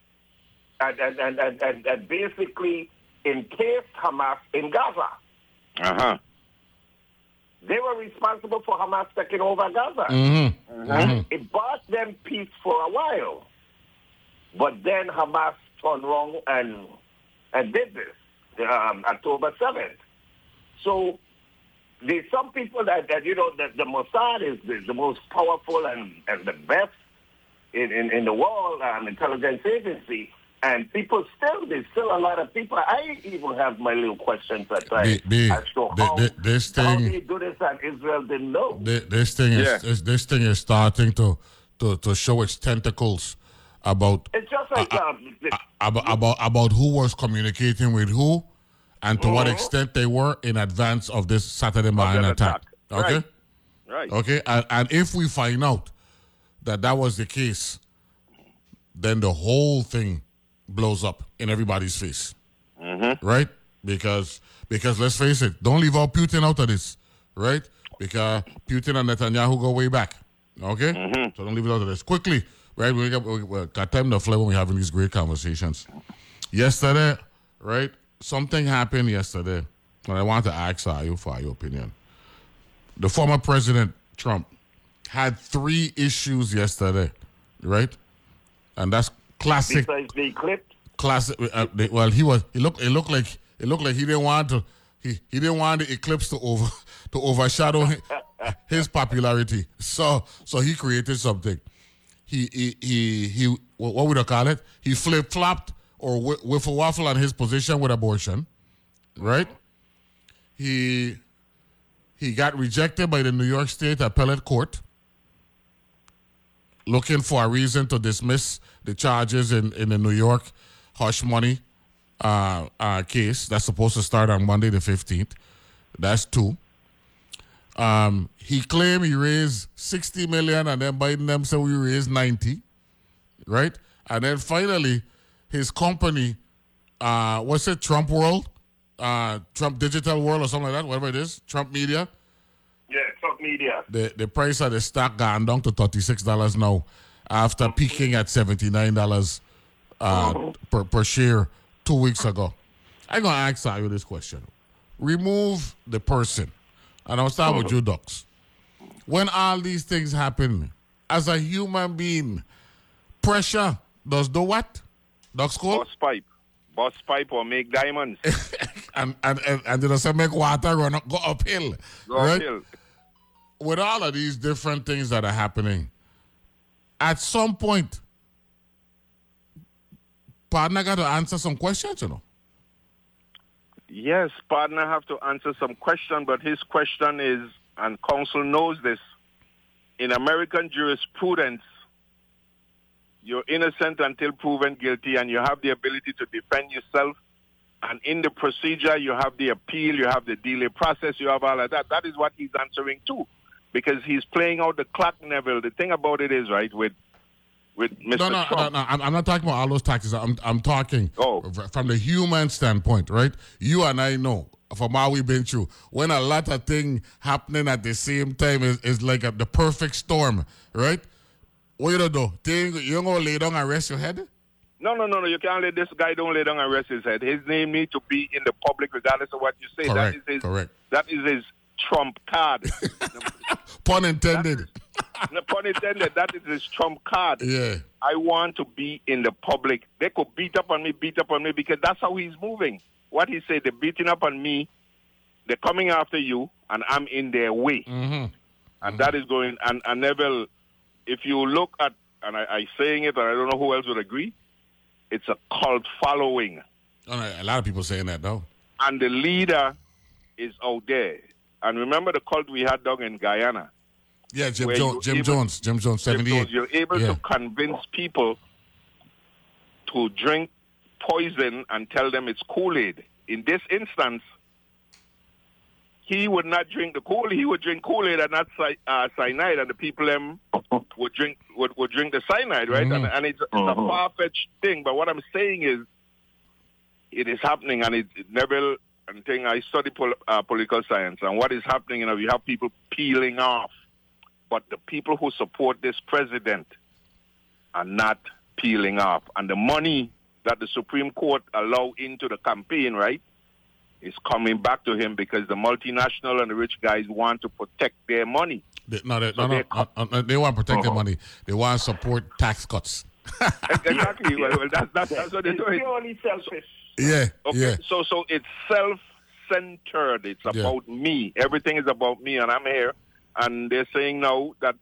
D: And basically encased Hamas in Gaza.
H: Uh-huh.
D: They were responsible for Hamas taking over Gaza. It bought them peace for a while. But then Hamas turned wrong and did this October 7th. So there's some people that the Mossad is the most powerful and the best in the world intelligence agency, and there's still a lot of people. I even have my little questions at times as to how they do this and Israel didn't know.
B: This thing is starting to show its tentacles about
D: it's just like
B: about who was communicating with who. And to what extent they were in advance of this Saturday morning attack. Okay?
H: Right.
B: Okay? And if we find out that was the case, then the whole thing blows up in everybody's face. Right? Because let's face it, don't leave out Putin out of this. Right? Because Putin and Netanyahu go way back. Okay? So don't leave it out of this. Quickly, right? We got time to fly when we're having these great conversations. Yesterday, right? Something happened yesterday, and I want to ask you for your opinion. The former President Trump had 3 issues yesterday, right? And that's classic.
D: Besides the eclipse.
B: Classic. It looked like he didn't want the eclipse to overshadow his popularity. So he created something. He what would I call it? He flip-flopped or wiffle waffle on his position with abortion, right? He got rejected by the New York State Appellate Court, looking for a reason to dismiss the charges in the New York hush money case that's supposed to start on Monday the 15th. That's 2. He claimed he raised $60 million, and then Biden them said we raised 90, right? And then finally, his company, what's it, Trump World? Trump Digital World or something like that, whatever it is, Trump Media.
D: Yeah, Trump Media.
B: The price of the stock gone down to $36 now after peaking at $79 per share 2 weeks ago. I'm going to ask you this question. Remove the person, and I'll start with you, Ducks. When all these things happen, as a human being, pressure does do what? Ducks call?
H: Bust pipe or make diamonds.
B: and they just make water run up, go uphill. Right? With all of these different things that are happening, at some point, partner got to answer some questions,
H: Yes, partner have to answer some question, but his question is, and counsel knows this, in American jurisprudence, you're innocent until proven guilty, and you have the ability to defend yourself. And in the procedure, you have the appeal, you have the delay process, you have all of that. That is what he's answering to, because he's playing out the clock, Neville. The thing about it is, right, with Mr. Trump.
B: No, I'm not talking about all those taxes. I'm talking from the human standpoint, right? You and I know from how we've been through, when a lot of things happening at the same time is like the perfect storm, right? What you do? You going to lay down and rest your head?
H: No. You can't let this guy don't lay down and rest his head. His name needs to be in the public regardless of what you say.
B: Correct.
H: That is his trump card.
B: Pun intended.
H: Pun intended. That is his trump card.
B: Yeah.
H: I want to be in the public. They could beat up on me, because that's how he's moving. What he said, they're beating up on me, they're coming after you, and I'm in their way. And that is going, and Neville, if you look at, and I saying it, and I don't know who else would agree, it's a cult following.
B: A lot of people saying that, though.
H: And the leader is out there. And remember the cult we had down in Guyana?
B: Yeah, Jim Jones, 78.
H: You're able to convince people to drink poison and tell them it's Kool-Aid. In this instance, he would not drink the Kool-Aid. He would drink Kool-Aid and not cyanide, and the people would drink the cyanide, right? And it's a far-fetched thing. But what I'm saying is, it is happening, and it Neville. And thing, I study political science, and what is happening, you have people peeling off, but the people who support this president are not peeling off. And the money that the Supreme Court allow into the campaign, right, is coming back to him because the multinational and the rich guys want to protect their money.
B: They want to protect their money. They want to support tax cuts.
H: Exactly. Well, that's what they're doing.
D: Purely selfish.
B: Yeah.
H: Okay.
B: Yeah.
H: So it's self-centered. It's about me. Everything is about me, and I'm here. And they're saying now that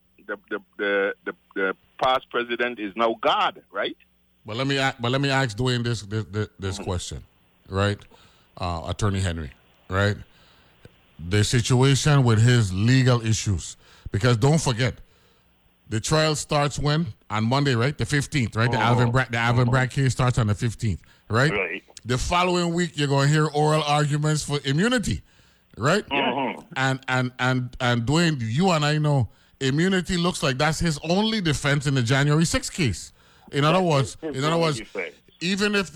H: the past president is now God, right?
B: But let me ask Dwayne this question, right? Attorney Henry, right? The situation with his legal issues, because don't forget, the trial starts when? On Monday, right? The 15th, right? The Alvin Bragg case starts on the 15th, right?
D: Right.
B: The following week, you're going to hear oral arguments for immunity, right? And Dwayne, you and I know immunity looks like that's his only defense in the January 6th case. In other words, even if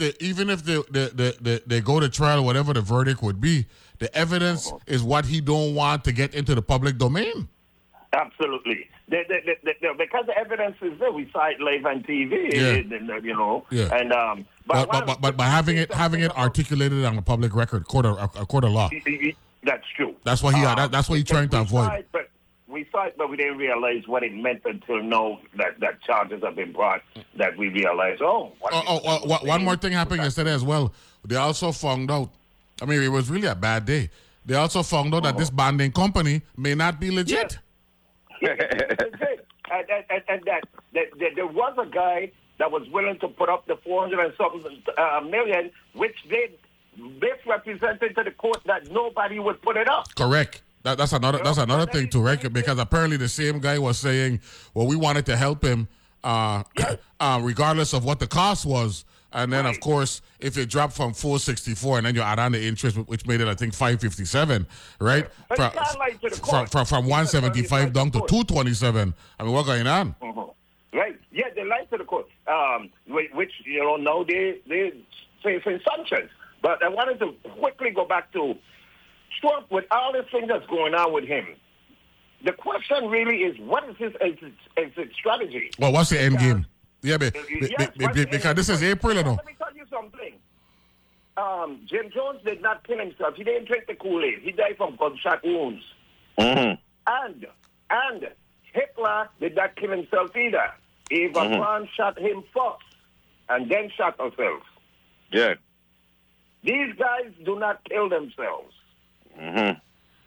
B: they go to trial, whatever the verdict would be, the evidence is what he don't want to get into the public domain.
D: Absolutely. Because the evidence is there, we saw it live on TV.
B: Yeah.
D: And
B: but by having it articulated on a public record, a court of law.
D: That's true.
B: That's what that's what he's trying to avoid.
D: We saw it, but we didn't realize what it meant until now that charges have been brought. That we realized,
B: one more thing happened yesterday as well. They also found out. I mean, it was really a bad day. They also found out that this bonding company may not be legit.
D: And that there was a guy that was willing to put up the 400 and something million, which they misrepresented to the court that nobody would put it up.
B: Correct. That's another thing too, right? Because apparently the same guy was saying, well, we wanted to help him regardless of what the cost was. And then, of course, if it dropped from 464 and then you add on the interest, which made it, I think, 557, right? From 175 down to 227. I mean, what's going on?
D: Right. Yeah, they lied to the court, which, now they're facing sanctions. But I wanted to quickly go back to Trump with all this thing that's going on with him. The question really is, what is his exit strategy?
B: Well, what's the end game? Yeah, because this is April,
D: Let me tell you something. Jim Jones did not kill himself. He didn't drink the Kool-Aid. He died from gunshot wounds. And Hitler did not kill himself either. Eva Braun shot him first and then shot herself.
H: Yeah.
D: These guys do not kill themselves.
H: Mm-hmm.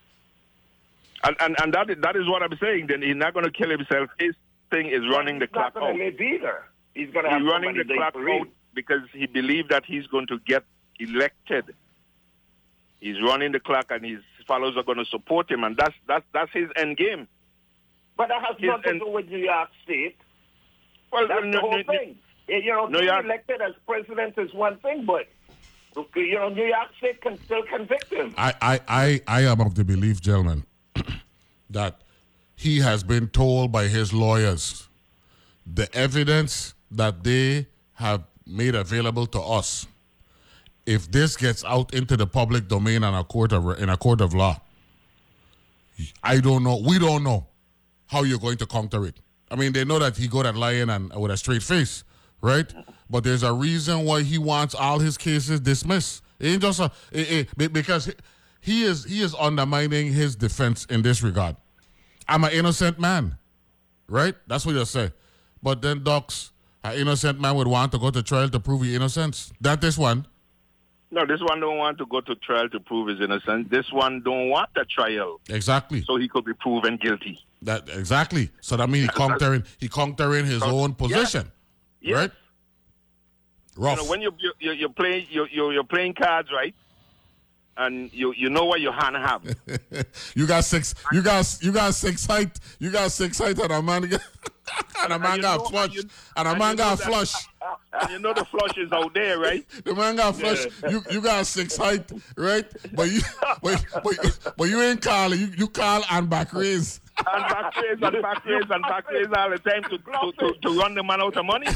H: And that is what I'm saying. Then he's not going to kill himself. His thing is running the clock out.
D: He's not going to live either. He's going to have
H: running the clock out because he believed that he's going to get elected. He's running the clock, and his followers are going to support him, and that's his end game.
D: But that has nothing to do with New York State. Well, that's the whole thing. Being elected as president is one thing, but New York State can still convict him.
B: I am of the belief, gentlemen, that he has been told by his lawyers the evidence that they have made available to us. If this gets out into the public domain in a court of law, I don't know. We don't know how you're going to counter it. I mean, they know that he got at lying and with a straight face, right? But there's a reason why he wants all his cases dismissed. It ain't just because he is undermining his defense in this regard. I'm an innocent man, right? That's what you say. But then, docs, an innocent man would want to go to trial to prove his innocence. That this one.
H: No, this one don't want to go to trial to prove his innocence. This one don't want the trial.
B: Exactly.
H: So he could be proven guilty.
B: That exactly. So that means he countering his own position, right? Rough.
H: When you're playing cards, right? And you know what your hand have.
B: You got six height. You got 6 height, and a man got flush. And a man got flush.
H: And you know the flush is out there, right?
B: The man got flush. Yeah. You got 6 height, right? But you ain't calling. You call and back raise.
H: And back raise all the time to run the man out of money.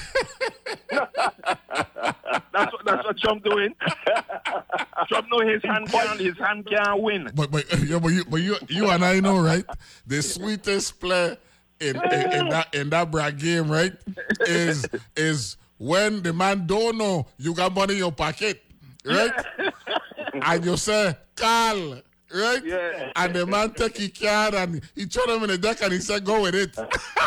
H: That's what Trump doing. Trump know his hand can't win.
B: But you and I know, right? The sweetest play in that brag game, right? Is when the man don't know you got money in your pocket, right? And you say, Carl, right?
D: Yeah.
B: And the man take his card and he throw them in the deck and he said, go with it.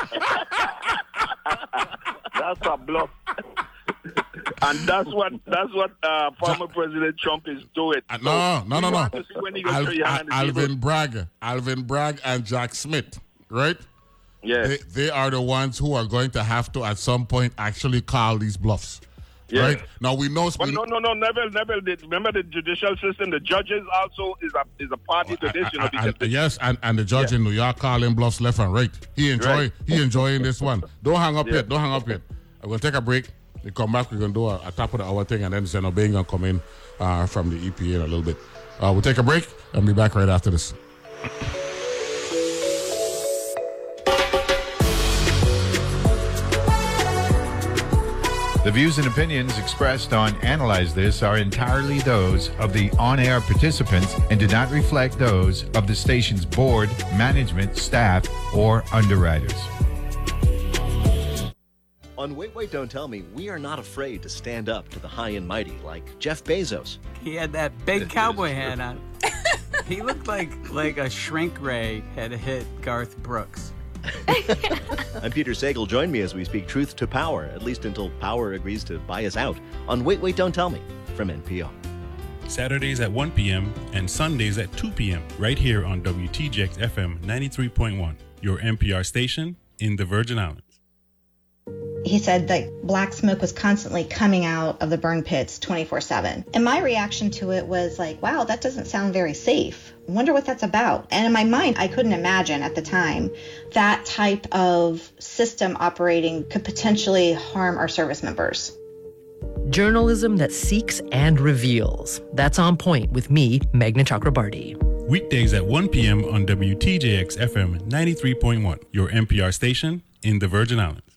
D: That's a bluff.
H: And that's what former President Trump is doing.
B: No. Alvin Bragg and Jack Smith, right?
H: Yes.
B: They are the ones who are going to have to, at some point, actually call these bluffs. Yes. Right? Now, we know...
H: No, Neville. Remember the judicial system? The judges also is a party to this.
B: Yes, and the judge in New York calling bluffs left and right. He enjoying this one. Don't hang up yet. I'm going to take a break. We come back, we're going to do a top of the hour thing, and then Zeno Bain going to come in from the EPA in a little bit. We'll take a break and be back right after this.
A: The views and opinions expressed on Analyze This are entirely those of the on-air participants and do not reflect those of the station's board, management, staff, or underwriters.
Q: On Wait, Don't Tell Me, we are not afraid to stand up to the high and mighty like Jeff Bezos.
R: He had that big cowboy hat on. He looked like a shrink ray had hit Garth Brooks.
Q: I'm Peter Sagal. Join me as we speak truth to power, at least until power agrees to buy us out, on Wait, Don't Tell Me from NPR.
K: Saturdays at 1 p.m. and Sundays at 2 p.m. right here on WTJX FM 93.1, your NPR station in the Virgin Islands.
S: He said that black smoke was constantly coming out of the burn pits 24/7. And my reaction to it was like, wow, that doesn't sound very safe. I wonder what that's about. And in my mind, I couldn't imagine at the time that type of system operating could potentially harm our service members.
T: Journalism that seeks and reveals. That's On Point with me, Meghna Chakrabarti.
K: Weekdays at 1 p.m. on WTJX FM 93.1, your NPR station in the Virgin Islands.